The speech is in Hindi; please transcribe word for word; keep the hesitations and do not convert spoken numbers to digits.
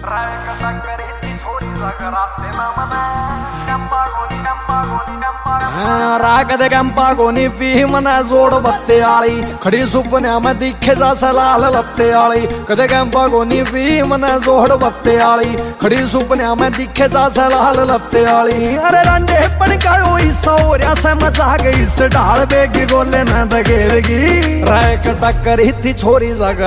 राग दे गंपा गोनी पी मना जोड़ बत्ते आली खड़ी सुपने में दिखे जा सलाल लत्ते आली कदे गंपा गोनी पी मना जोड़ बत्ते आली खड़ी सुपने में दिखे जा सलाल लत्ते आली। अरे रंडे पड़ गयो इस ओरिया से मचा गई इस ढाल बेगी गोले न दगेगी रैक टक्कर थी छोरी जगह